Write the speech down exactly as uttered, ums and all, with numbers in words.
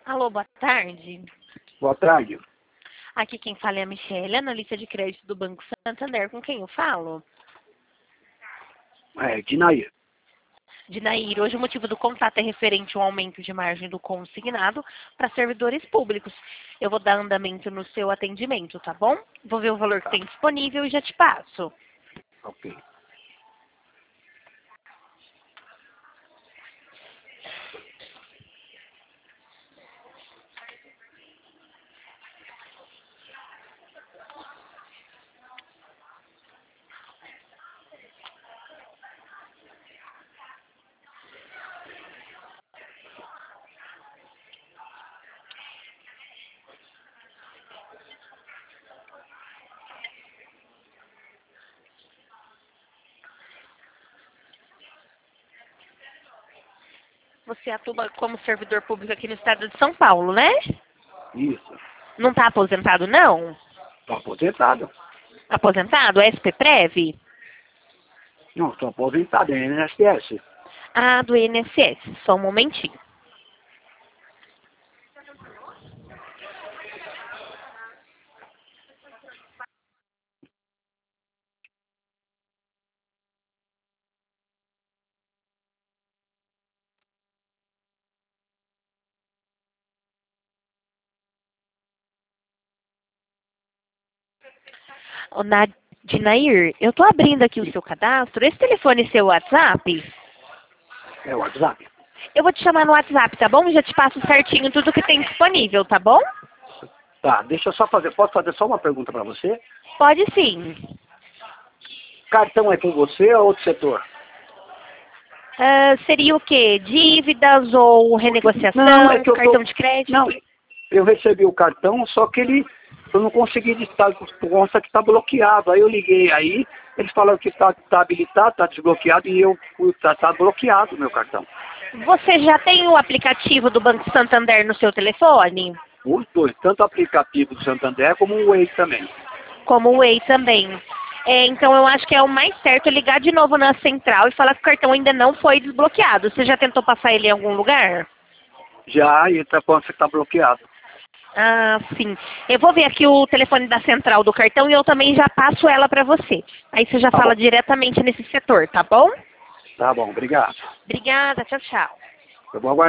Alô, boa tarde. Boa tarde. Aqui quem fala é a Michelle, analista de crédito do Banco Santander. Com quem eu falo? É, Dinair. Dinair, hoje o motivo do contato é referente ao aumento de margem do consignado para servidores públicos. Eu vou dar andamento no seu atendimento, tá bom? Vou ver o valor que Tá, tem disponível e já te passo. ok. Você atua como servidor público aqui no estado de São Paulo, né? Isso. Não está aposentado, não? Estou aposentado. Aposentado? S P Prev? Não, estou aposentado, é I N S S. Ah, do I N S S. Só um momentinho. Ô, Dinair, eu tô abrindo aqui o seu cadastro. Esse telefone é seu WhatsApp? É o WhatsApp. Eu vou te chamar no WhatsApp, tá bom? Já te passo certinho tudo que tem disponível, tá bom? Tá, deixa eu só fazer, posso fazer só uma pergunta para você? Pode sim. Cartão é com você ou outro setor? Ah, seria o quê? Dívidas ou renegociação, Não, é que eu cartão tô... de crédito? Não, eu recebi o cartão, só que ele... Eu não consegui listar, consta que está bloqueado. Aí eu liguei aí, eles falaram que está tá habilitado, está desbloqueado, e eu está tá bloqueado o meu cartão. Você já tem o aplicativo do Banco Santander no seu telefone? Os dois, tanto o aplicativo do Santander como o Waze também. Como o Way também. É, então eu acho que é o mais certo ligar de novo na central e falar que o cartão ainda não foi desbloqueado. Você já tentou passar ele em algum lugar? Já, e está falando que está bloqueado. Ah, sim. Eu vou ver aqui o telefone da central do cartão e eu também já passo ela para você. Aí você já Tá fala bom. diretamente nesse setor, tá bom? Tá bom, obrigado. Obrigada, tchau, tchau. Eu vou aguardar.